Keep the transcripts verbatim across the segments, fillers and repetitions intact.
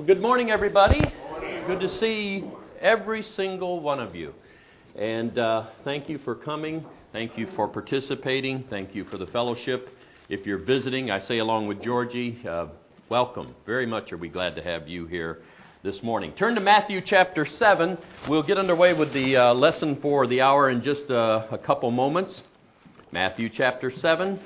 Good morning, everybody. Morning. Good to see every single one of you. And uh, thank you for coming. Thank you for participating. Thank you for the fellowship. If you're visiting, I say along with Georgie, uh, welcome. Very much are we glad to have you here this morning. Turn to Matthew chapter seven. We'll get underway with the uh, lesson for the hour in just uh, a couple moments. Matthew chapter seven.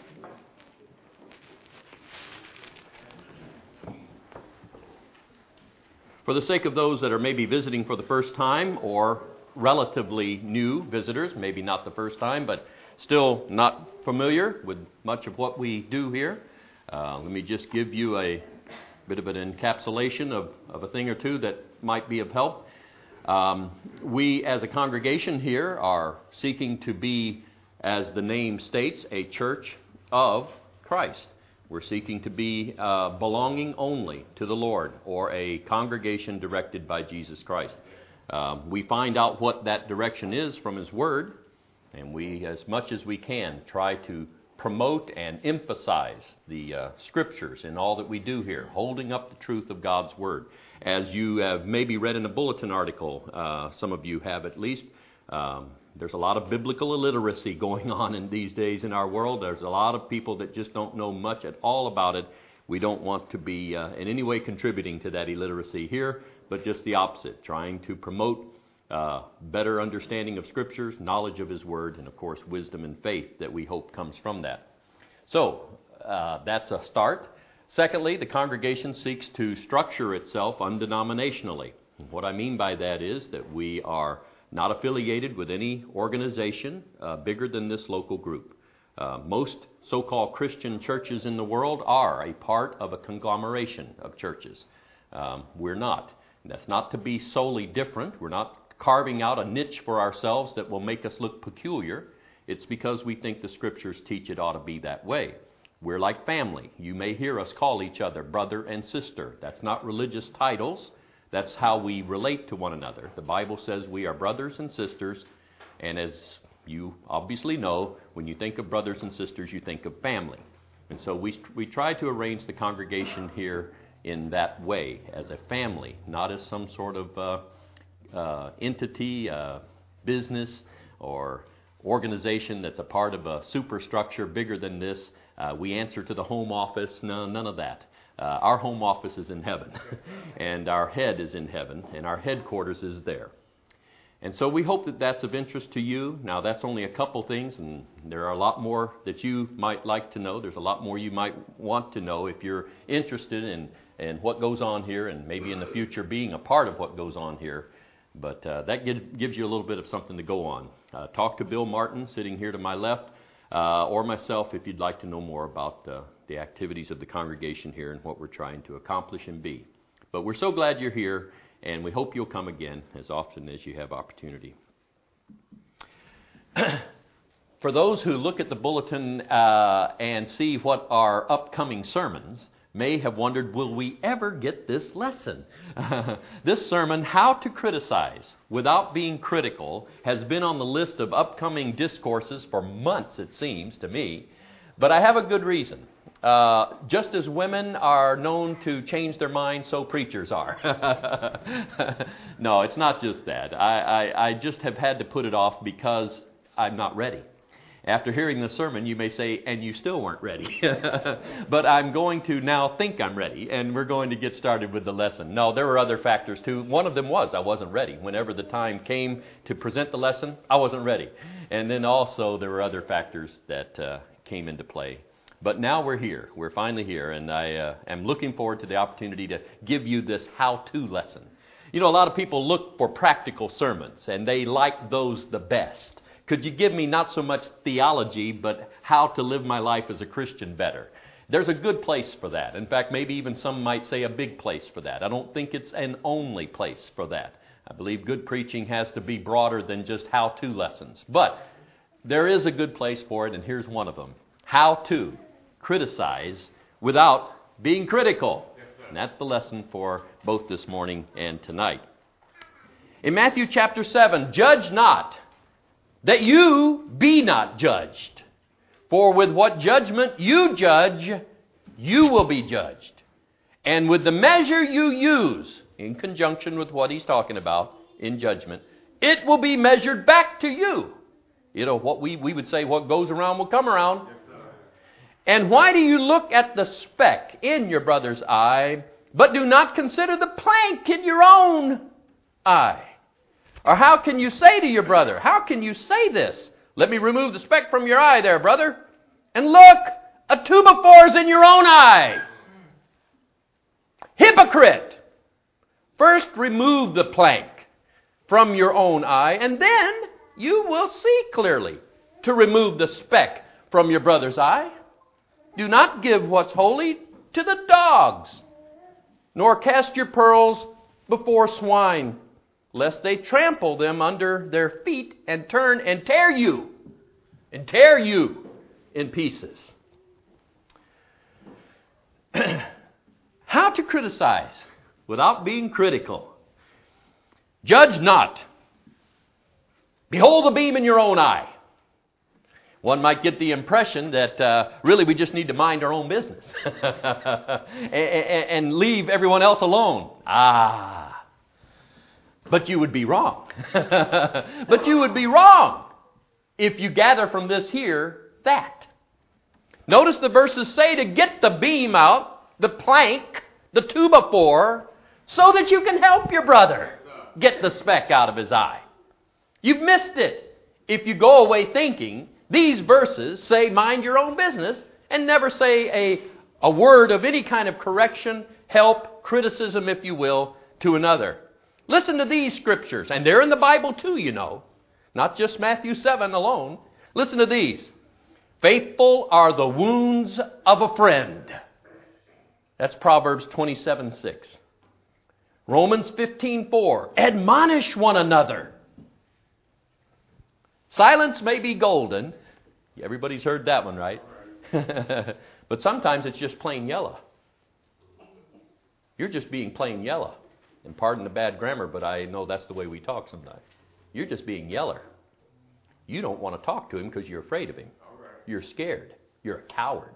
For the sake of those that are maybe visiting for the first time or relatively new visitors, maybe not the first time, but still not familiar with much of what we do here, uh, let me just give you a bit of an encapsulation of, of a thing or two that might be of help. Um, we as a congregation here are seeking to be, as the name states, a church of Christ. We're seeking to be uh, belonging only to the Lord, or a congregation directed by Jesus Christ. Um, we find out what that direction is from His Word, and we, as much as we can, try to promote and emphasize the uh, Scriptures in all that we do here, holding up the truth of God's Word. As you have maybe read in a bulletin article, uh, some of you have at least, um, there's a lot of biblical illiteracy going on in these days in our world. There's a lot of people that just don't know much at all about it. We don't want to be uh, in any way contributing to that illiteracy here, but just the opposite, trying to promote uh, better understanding of Scriptures, knowledge of His Word, and of course wisdom and faith that we hope comes from that. So uh, that's a start. Secondly, the congregation seeks to structure itself undenominationally. And what I mean by that is that we are not affiliated with any organization uh, bigger than this local group. Uh, most so-called Christian churches in the world are a part of a conglomeration of churches. Um, we're not. And that's not to be solely different. We're not carving out a niche for ourselves that will make us look peculiar. It's because we think the Scriptures teach it ought to be that way. We're like family. You may hear us call each other brother and sister. That's not religious titles. That's how we relate to one another. The Bible says we are brothers and sisters, and as you obviously know, when you think of brothers and sisters, you think of family. And so we we try to arrange the congregation here in that way, as a family, not as some sort of uh, uh, entity, uh, business, or organization that's a part of a superstructure bigger than this. Uh, we answer to the home office. No, none of that. Uh, our home office is in heaven, and our head is in heaven, and our headquarters is there. And so we hope that that's of interest to you. Now, that's only a couple things, and there are a lot more that you might like to know. There's a lot more you might want to know if you're interested in, in what goes on here, and maybe in the future being a part of what goes on here. But uh, that give, gives you a little bit of something to go on. Uh, talk to Bill Martin, sitting here to my left, uh, or myself if you'd like to know more about uh, the activities of the congregation here and what we're trying to accomplish and be. But we're so glad you're here, and we hope you'll come again as often as you have opportunity. For those who look at the bulletin uh, and see what are upcoming sermons, may have wondered, will we ever get this lesson? This sermon, How to Criticize Without Being Critical, has been on the list of upcoming discourses for months, it seems to me. But I have a good reason. Uh, just as women are known to change their minds, so preachers are. No, it's not just that. I, I, I just have had to put it off because I'm not ready. After hearing the sermon, you may say, and you still weren't ready. But I'm going to now think I'm ready, and we're going to get started with the lesson. No, there were other factors too. One of them was I wasn't ready. Whenever the time came to present the lesson, I wasn't ready. And then also there were other factors that uh, came into play. But now we're here. We're finally here, and I uh, am looking forward to the opportunity to give you this how-to lesson. You know, a lot of people look for practical sermons, and they like those the best. Could you give me not so much theology, but how to live my life as a Christian better? There's a good place for that. In fact, maybe even some might say a big place for that. I don't think it's an only place for that. I believe good preaching has to be broader than just how-to lessons. But there is a good place for it, and here's one of them. How to criticize without being critical. And that's the lesson for both this morning and tonight. In Matthew chapter seven, judge not, that you be not judged. For with what judgment you judge, you will be judged. And with the measure you use, in conjunction with what he's talking about in judgment, it will be measured back to you. You know, what we, we would say, what goes around will come around. And why do you look at the speck in your brother's eye, but do not consider the plank in your own eye? Or how can you say to your brother, how can you say this? Let me remove the speck from your eye there, brother. And look, a two-by-four is in your own eye. Hypocrite! First remove the plank from your own eye, and then you will see clearly to remove the speck from your brother's eye. Do not give what's holy to the dogs, nor cast your pearls before swine, lest they trample them under their feet and turn and tear you, and tear you in pieces. How to criticize without being critical. Judge not. Behold the beam in your own eye. One might get the impression that uh, really we just need to mind our own business and, and leave everyone else alone. Ah, but you would be wrong. But you would be wrong if you gather from this here that. Notice the verses say to get the beam out, the plank, the two-by-four, so that you can help your brother get the speck out of his eye. You've missed it if you go away thinking these verses say mind your own business and never say a, a word of any kind of correction, help, criticism, if you will, to another. Listen to these scriptures, and they're in the Bible too, you know, not just Matthew seven alone. Listen to these. Faithful are the wounds of a friend. That's Proverbs twenty-seven six. Romans fifteen four. Admonish one another. Silence may be golden. Everybody's heard that one, right? But sometimes it's just plain yellow. You're just being plain yellow. And pardon the bad grammar, but I know that's the way we talk sometimes. You're just being yeller. You don't want to talk to him because you're afraid of him. You're scared. You're a coward.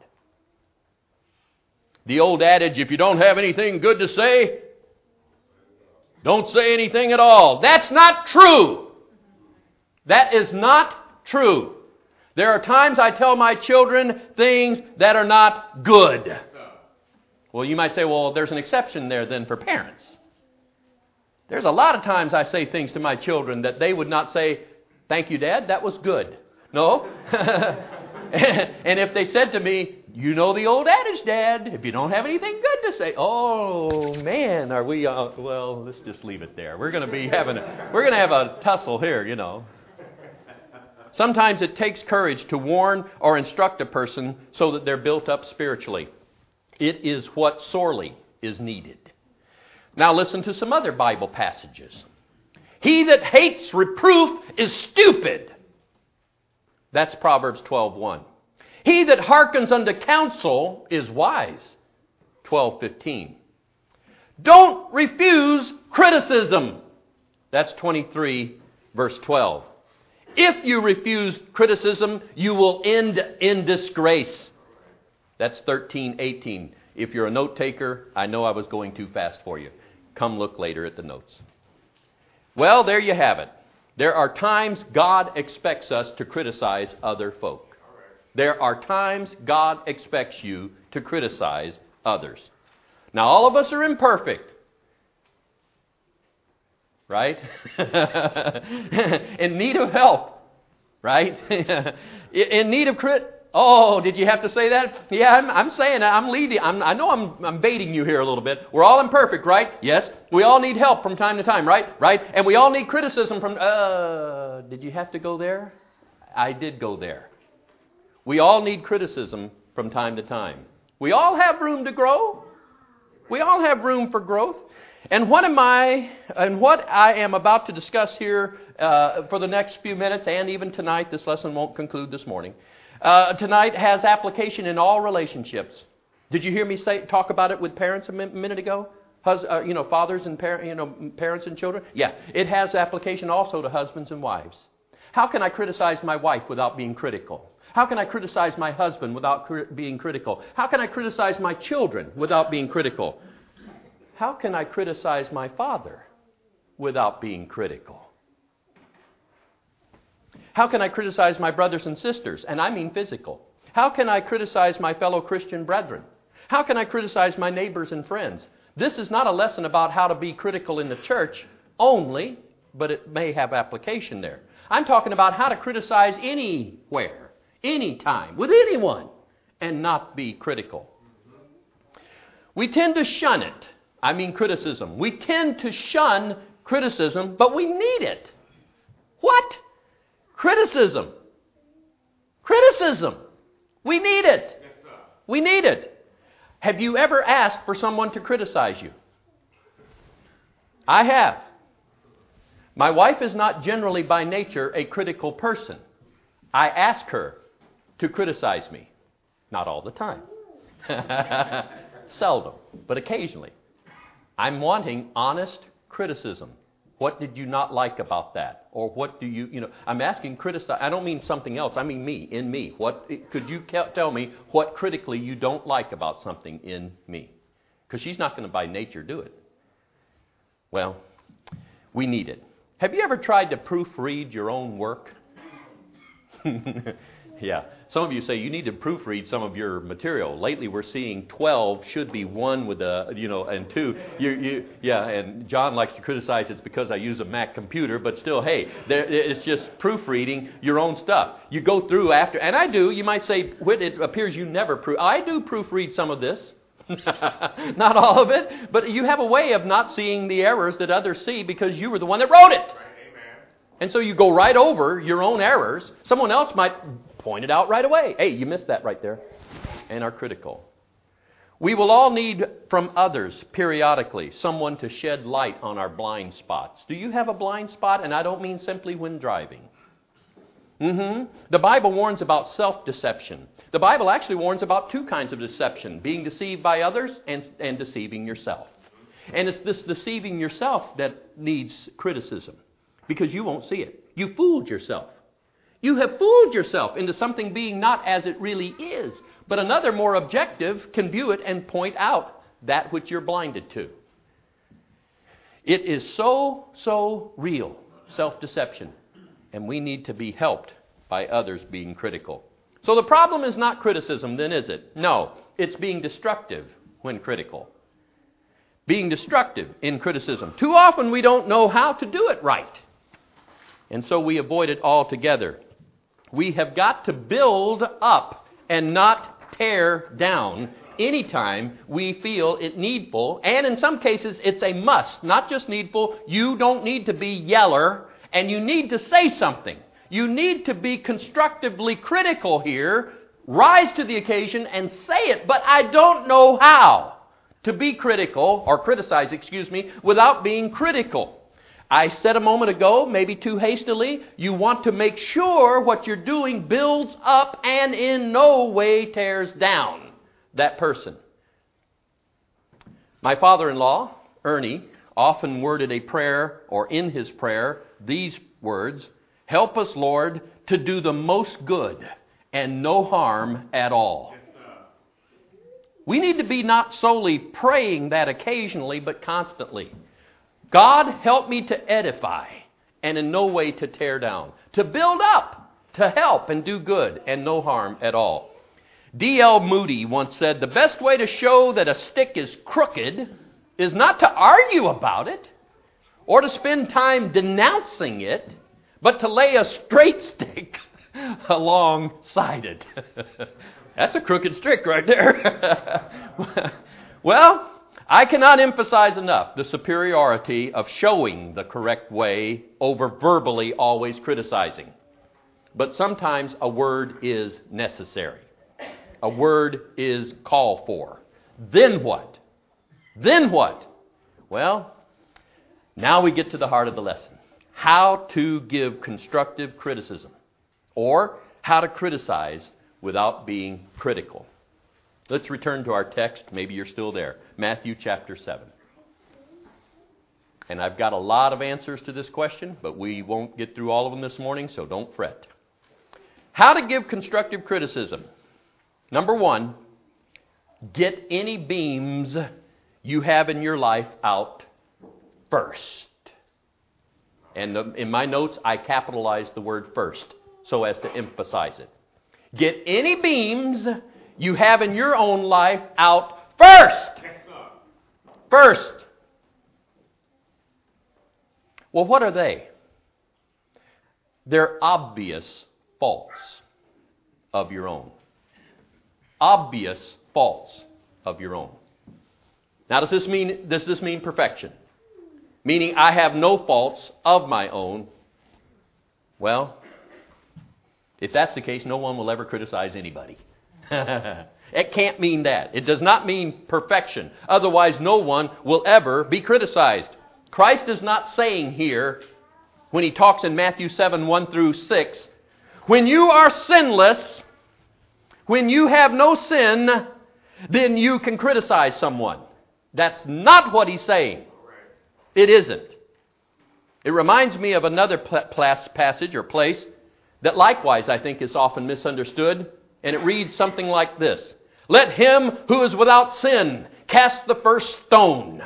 The old adage, if you don't have anything good to say, don't say anything at all. That's not true. That is not true. There are times I tell my children things that are not good. Well, you might say, well, there's an exception there then for parents. There's a lot of times I say things to my children that they would not say, thank you, Dad, that was good. No. And if they said to me, you know the old adage, Dad, if you don't have anything good to say, oh man, are we, uh, well, let's just leave it there. We're going to be having a, we're going to have a tussle here, you know. Sometimes it takes courage to warn or instruct a person so that they're built up spiritually. It is what sorely is needed. Now listen to some other Bible passages. He that hates reproof is stupid. That's Proverbs twelve one. He that hearkens unto counsel is wise. twelve fifteen. Don't refuse criticism. That's twenty-three verse twelve. If you refuse criticism, you will end in disgrace. That's thirteen eighteen. If you're a note taker, I know I was going too fast for you. Come look later at the notes. Well, there you have it. There are times God expects us to criticize other folk. There are times God expects you to criticize others. Now, all of us are imperfect. Right? In need of help. Right? In need of crit... Oh, did you have to say that? Yeah, I'm, I'm saying that. I'm leading. I'm, I know I'm, I'm baiting you here a little bit. We're all imperfect, right? Yes. We all need help from time to time, right? Right? And we all need criticism from... Uh, did you have to go there? I did go there. We all need criticism from time to time. We all have room to grow. We all have room for growth. And what am I, and what I am about to discuss here uh, for the next few minutes, and even tonight, this lesson won't conclude this morning, uh, tonight has application in all relationships. Did you hear me say talk about it with parents a min- minute ago? Hus- uh, you know, fathers and par- you know, parents and children? Yeah, it has application also to husbands and wives. How can I criticize my wife without being critical? How can I criticize my husband without cri- being critical? How can I criticize my children without being critical? how can I criticize my father without being critical? How can I criticize my brothers and sisters? And I mean physical. How can I criticize my fellow Christian brethren? How can I criticize my neighbors and friends? This is not a lesson about how to be critical in the church only, but it may have application there. I'm talking about how to criticize anywhere, anytime, with anyone, and not be critical. We tend to shun it. I mean criticism. We tend to shun criticism, but we need it. What? Criticism. Criticism. We need it. We need it. Have you ever asked for someone to criticize you? I have. My wife is not generally by nature a critical person. I ask her to criticize me. Not all the time. Seldom, but occasionally. I'm wanting honest criticism. What did you not like about that? Or what do you, you know, I'm asking criticize. I don't mean something else. I mean me, in me. What could you tell me what critically you don't like about something in me? Because she's not going to by nature do it. Well, we need it. Have you ever tried to proofread your own work? Yeah. Some of you say you need to proofread some of your material. Lately we're seeing twelve should be one with a, you know, and two. You, you, yeah, and John likes to criticize it's because I use a Mac computer, but still, hey, there, it's just proofreading your own stuff. You go through after, and I do, you might say, Whit, it appears you never proof. I do proofread some of this. Not all of it, but you have a way of not seeing the errors that others see because you were the one that wrote it. And so you go right over your own errors. Someone else might point it out right away. Hey, you missed that right there. And are critical. We will all need from others periodically someone to shed light on our blind spots. Do you have a blind spot? And I don't mean simply when driving. Mm-hmm. The Bible warns about self-deception. The Bible actually warns about two kinds of deception. Being deceived by others and, and deceiving yourself. And it's this deceiving yourself that needs criticism. Because you won't see it. You fooled yourself. You have fooled yourself into something being not as it really is. But another more objective can view it and point out that which you're blinded to. It is so, so real, self-deception. And we need to be helped by others being critical. So the problem is not criticism, then, is it? No, it's being destructive when critical. Being destructive in criticism. Too often we don't know how to do it right. And so we avoid it altogether. We have got to build up and not tear down anytime we feel it needful. And in some cases, it's a must, not just needful. You don't need to be yeller, and you need to say something. You need to be constructively critical here, rise to the occasion and say it, but I don't know how to be critical, or criticize, excuse me, without being critical. I said a moment ago, maybe too hastily, you want to make sure what you're doing builds up and in no way tears down that person. My father-in-law, Ernie, often worded a prayer, or in his prayer, these words, "Help us, Lord, to do the most good and no harm at all." We need to be not solely praying that occasionally, but constantly. God, help me to edify and in no way to tear down. To build up, to help and do good and no harm at all. D L Moody once said, the best way to show that a stick is crooked is not to argue about it or to spend time denouncing it, but to lay a straight stick alongside it. That's a crooked stick right there. Well, I cannot emphasize enough the superiority of showing the correct way over verbally always criticizing. But sometimes a word is necessary. A word is called for. Then what? Then what? Well, now we get to the heart of the lesson. How to give constructive criticism. Or how to criticize without being critical. Let's return to our text. Maybe you're still there. Matthew chapter seven. And I've got a lot of answers to this question, but we won't get through all of them this morning, so don't fret. How to give constructive criticism. Number one, get any beams you have in your life out first. And the, in my notes, I capitalized the word first so as to emphasize it. Get any beams you have in your own life out first. First. Well, what are they? They're obvious faults of your own. Obvious faults of your own. Now, does this mean, does this mean perfection? Meaning I have no faults of my own? Well, if that's the case, no one will ever criticize anybody. It can't mean that. It does not mean perfection. Otherwise, no one will ever be criticized. Christ is not saying here, when he talks in Matthew seven, one through six, when you are sinless, when you have no sin, then you can criticize someone. That's not what he's saying. It isn't. It reminds me of another passage or place that likewise I think is often misunderstood, and it reads something like this. Let him who is without sin cast the first stone.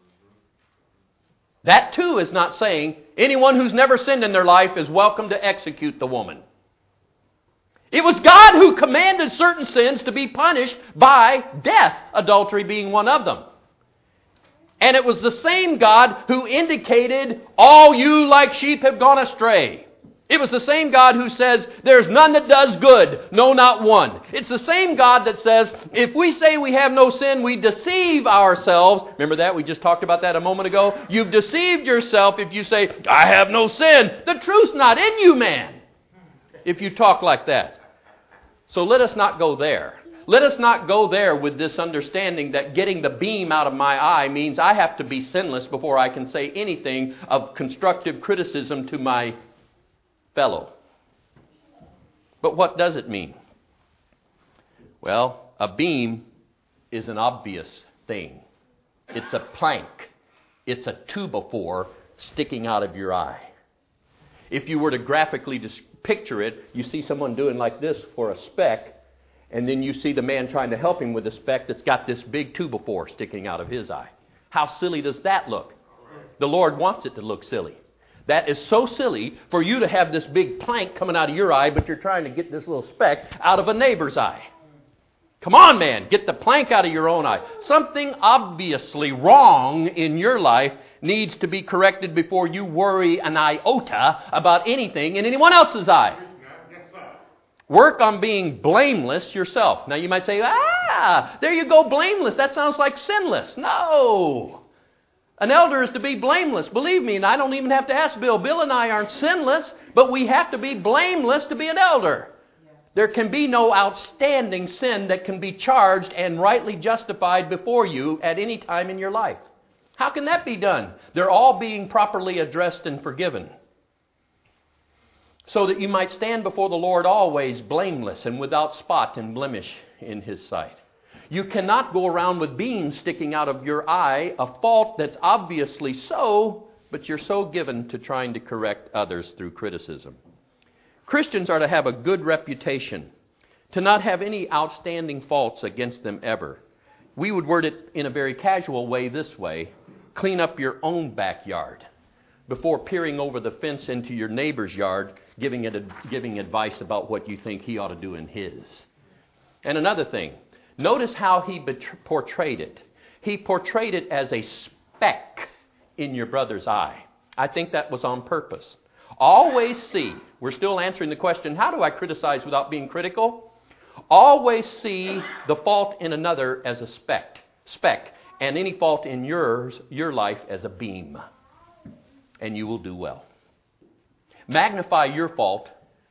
That too is not saying anyone who's never sinned in their life is welcome to execute the woman. It was God who commanded certain sins to be punished by death, adultery being one of them. And it was the same God who indicated, all you like sheep have gone astray. It was the same God who says, there's none that does good, no, not one. It's the same God that says, if we say we have no sin, we deceive ourselves. Remember that? We just talked about that a moment ago. You've deceived yourself if you say, I have no sin. The truth's not in you, man, if you talk like that. So let us not go there. Let us not go there with this understanding that getting the beam out of my eye means I have to be sinless before I can say anything of constructive criticism to my fellow. But what does it mean? Well, a beam is an obvious thing. It's a plank. It's a two-by-four sticking out of your eye. If you were to graphically just picture it, you see someone doing like this for a speck, and then you see the man trying to help him with a speck that's got this big two-by-four sticking out of his eye. How silly does that look? The Lord wants it to look silly. That is so silly for you to have this big plank coming out of your eye, but you're trying to get this little speck out of a neighbor's eye. Come on, man, get the plank out of your own eye. Something obviously wrong in your life needs to be corrected before you worry an iota about anything in anyone else's eye. Work on being blameless yourself. Now you might say, ah, there you go, blameless. That sounds like sinless. No. An elder is to be blameless. Believe me, and I don't even have to ask Bill. Bill and I aren't sinless, but we have to be blameless to be an elder. There can be no outstanding sin that can be charged and rightly justified before you at any time in your life. How can that be done? They're all being properly addressed and forgiven, so that you might stand before the Lord always blameless and without spot and blemish in His sight. You cannot go around with beams sticking out of your eye, a fault that's obviously so, but you're so given to trying to correct others through criticism. Christians are to have a good reputation, to not have any outstanding faults against them ever. We would word it in a very casual way this way: clean up your own backyard before peering over the fence into your neighbor's yard, giving it a, giving advice about what you think he ought to do in his. And another thing, notice how he betr- portrayed it. He portrayed it as a speck in your brother's eye. I think that was on purpose. Always see, we're still answering the question, how do I criticize without being critical? Always see the fault in another as a speck, speck, and any fault in yours, your life as a beam, and you will do well. Magnify your fault,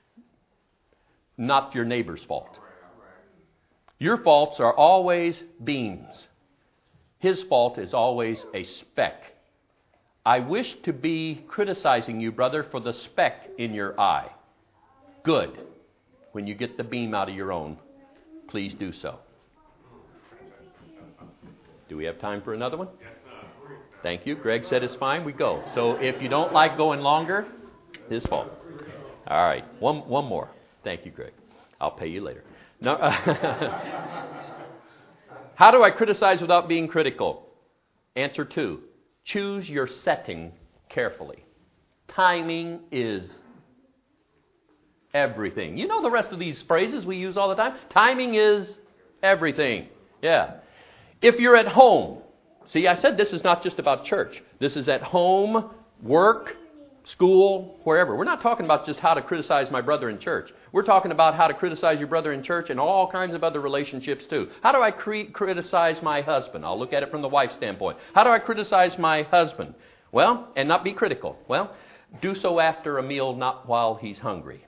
not your neighbor's fault. Your faults are always beams. His fault is always a speck. I wish to be criticizing you, brother, for the speck in your eye. Good. When you get the beam out of your own, please do so. Do we have time for another one? Thank you. Greg said it's fine. We go. So if you don't like going longer, his fault. All right. One, one more. Thank you, Greg. I'll pay you later. No, how do I criticize without being critical? Answer two, choose your setting carefully. Timing is everything. You know the rest of these phrases we use all the time? Timing is everything. Yeah. If you're at home, see, I said this is not just about church. This is at home, work, school, wherever. We're not talking about just how to criticize my brother in church. We're talking about how to criticize your brother in church and all kinds of other relationships too. How do I cre- criticize my husband? I'll look at it from the wife's standpoint. How do I criticize my husband? Well, and not be critical. Well, do so after a meal, not while he's hungry.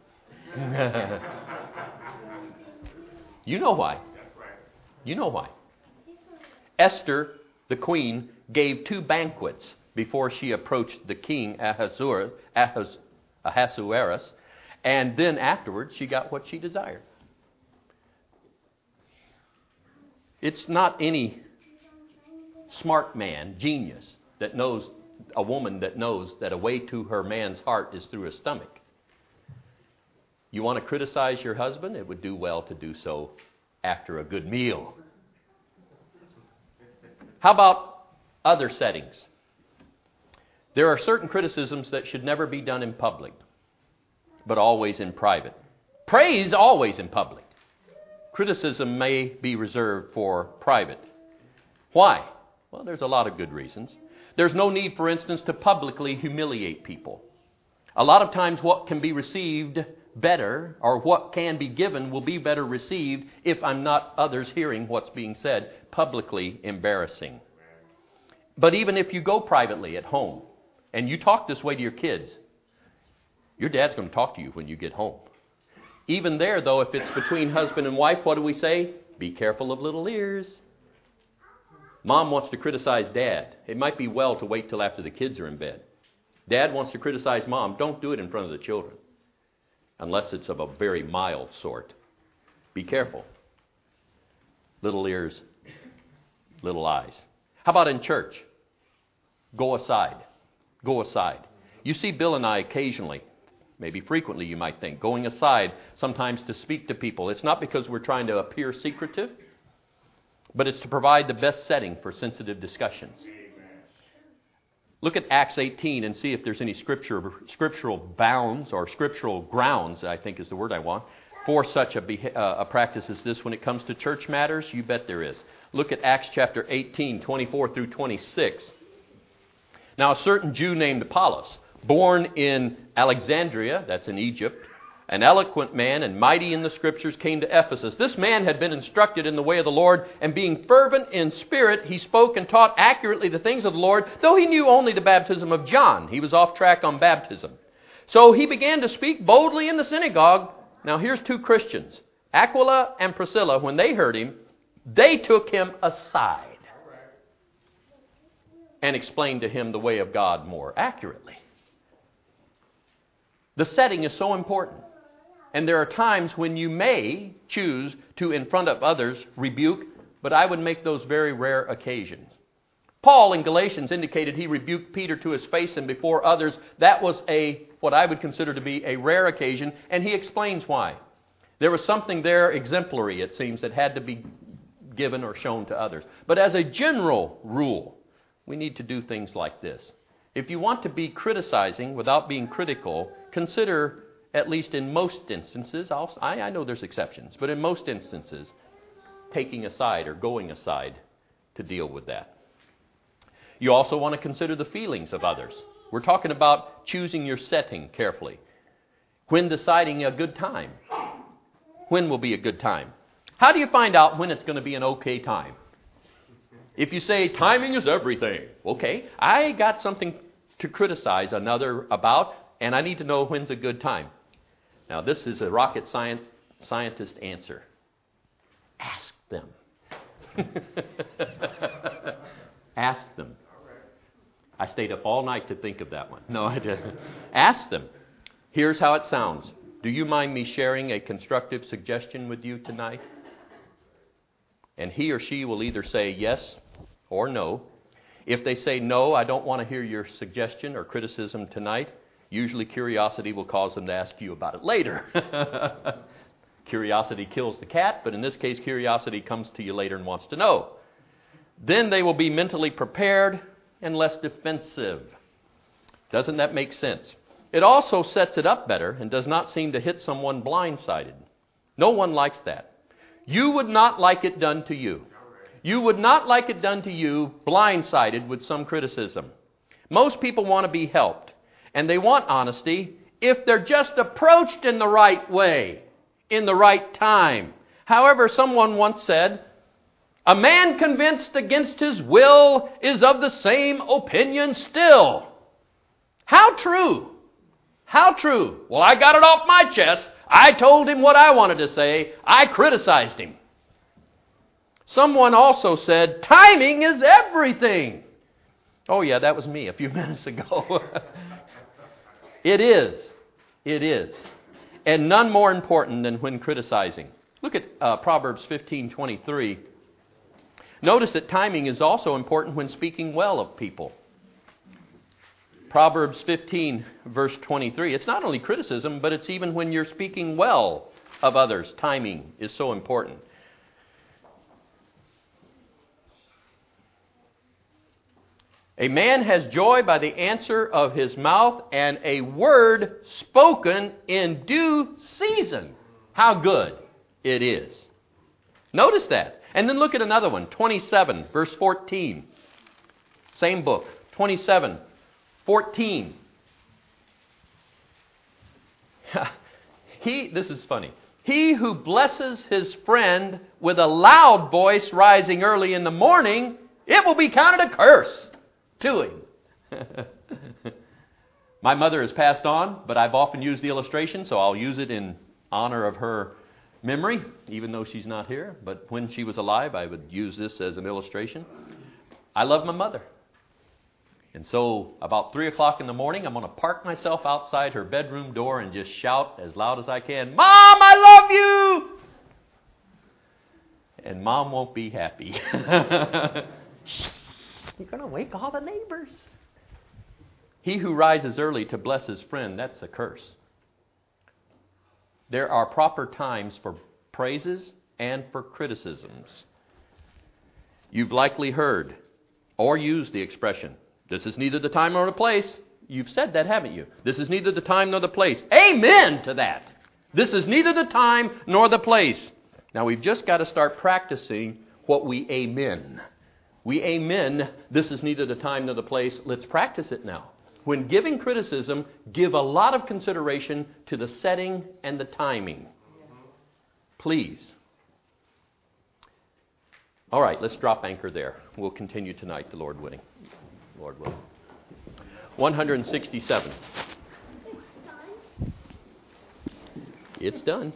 You know why. You know why. Esther, the queen, gave two banquets before she approached the king Ahasuerus, Ahas, Ahasuerus, and then afterwards she got what she desired. It's not any smart man, genius, that knows, a woman that knows that a way to her man's heart is through his stomach. You want to criticize your husband? It would do well to do so after a good meal. How about other settings? There are certain criticisms that should never be done in public, but always in private. Praise always in public. Criticism may be reserved for private. Why? Well, there's a lot of good reasons. There's no need, for instance, to publicly humiliate people. A lot of times what can be received better, or what can be given will be better received if I'm not others hearing what's being said, publicly embarrassing. But even if you go privately at home, and you talk this way to your kids, your dad's going to talk to you when you get home. Even there, though, if it's between husband and wife, what do we say? Be careful of little ears. Mom wants to criticize dad. It might be well to wait till after the kids are in bed. Dad wants to criticize mom. Don't do it in front of the children, unless it's of a very mild sort. Be careful. Little ears, little eyes. How about in church? Go aside. Go aside. You see Bill and I occasionally, maybe frequently you might think, going aside sometimes to speak to people. It's not because we're trying to appear secretive, but it's to provide the best setting for sensitive discussions. Look at Acts eighteen and see if there's any scripture, scriptural bounds or scriptural grounds, I think is the word I want, for such a, beha- uh, a practice as this when it comes to church matters. You bet there is. Look at Acts chapter eighteen, twenty-four through twenty-six. Now, a certain Jew named Apollos, born in Alexandria, that's in Egypt, an eloquent man and mighty in the Scriptures, came to Ephesus. This man had been instructed in the way of the Lord, and being fervent in spirit, he spoke and taught accurately the things of the Lord, though he knew only the baptism of John. He was off track on baptism. So he began to speak boldly in the synagogue. Now here's two Christians, Aquila and Priscilla. When they heard him, they took him aside and explained to him the way of God more accurately. The setting is so important. And there are times when you may choose to, in front of others, rebuke, but I would make those very rare occasions. Paul in Galatians indicated he rebuked Peter to his face and before others. That was a what I would consider to be a rare occasion, and he explains why. There was something there exemplary, it seems, that had to be given or shown to others. But as a general rule, we need to do things like this. If you want to be criticizing without being critical, consider, at least in most instances, I'll, I, I know there's exceptions, but in most instances, taking aside or going aside to deal with that. You also want to consider the feelings of others. We're talking about choosing your setting carefully. When deciding a good time. When will be a good time? How do you find out when it's going to be an okay time? If you say timing is everything, okay, I got something to criticize another about, and I need to know when's a good time. Now, this is a rocket science, scientist answer. Ask them. Ask them. I stayed up all night to think of that one. No, I didn't. Ask them. Here's how it sounds. Do you mind me sharing a constructive suggestion with you tonight? And he or she will either say yes or no. If they say no, I don't want to hear your suggestion or criticism tonight, usually curiosity will cause them to ask you about it later. Curiosity kills the cat, but in this case, curiosity comes to you later and wants to know. Then they will be mentally prepared and less defensive. Doesn't that make sense? It also sets it up better and does not seem to hit someone blindsided. No one likes that. You would not like it done to you. You would not like it done to you blindsided with some criticism. Most people want to be helped, and they want honesty if they're just approached in the right way, in the right time. However, someone once said, "A man convinced against his will is of the same opinion still." How true? How true? Well, I got it off my chest. I told him what I wanted to say. I criticized him. Someone also said, timing is everything. Oh yeah, that was me a few minutes ago. It is. It is. And none more important than when criticizing. Look at uh, Proverbs fifteen twenty-three. Notice that timing is also important when speaking well of people. Proverbs fifteen, verse twenty-three. It's not only criticism, but it's even when you're speaking well of others. Timing is so important. A man has joy by the answer of his mouth, and a word spoken in due season. How good it is. Notice that. And then look at another one, twenty-seven, verse fourteen. Same book, twenty-seven, fourteen. He, this is funny. He who blesses his friend with a loud voice rising early in the morning, it will be counted a curse to him. My mother has passed on, but I've often used the illustration, so I'll use it in honor of her memory, even though she's not here. But when she was alive, I would use this as an illustration. I love my mother. And so about three o'clock in the morning, I'm going to park myself outside her bedroom door and just shout as loud as I can, "Mom, I love you!" And Mom won't be happy. You're going to wake all the neighbors. He who rises early to bless his friend, that's a curse. There are proper times for praises and for criticisms. You've likely heard or used the expression, "This is neither the time nor the place." You've said that, haven't you? This is neither the time nor the place. Amen to that. This is neither the time nor the place. Now we've just got to start practicing what we amen. We amen, this is neither the time nor the place. Let's practice it now. When giving criticism, give a lot of consideration to the setting and the timing. Please. All right, let's drop anchor there. We'll continue tonight, the Lord willing. Lord willing. one sixty-seven. It's done.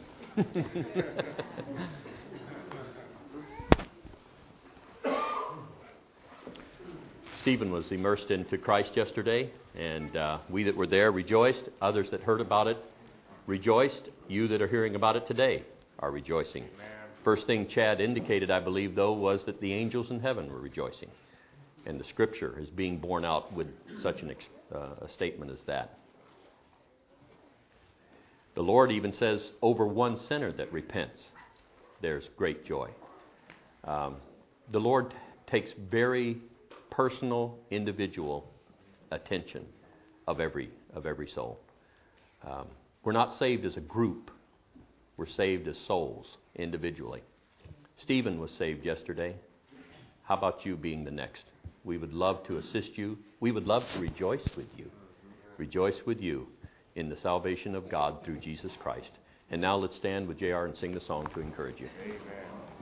Stephen was immersed into Christ yesterday, and uh, we that were there rejoiced. Others that heard about it rejoiced. You that are hearing about it today are rejoicing. Amen. First thing Chad indicated, I believe, though, was that the angels in heaven were rejoicing. And the Scripture is being borne out with such an, uh, a statement as that. The Lord even says, over one sinner that repents, there's great joy. Um, the Lord t- takes very personal, individual attention of every of every soul. Um, we're not saved as a group. We're saved as souls, individually. Stephen was saved yesterday. How about you being the next? We would love to assist you. We would love to rejoice with you. Rejoice with you in the salvation of God through Jesus Christ. And now let's stand with J R and sing the song to encourage you. Amen.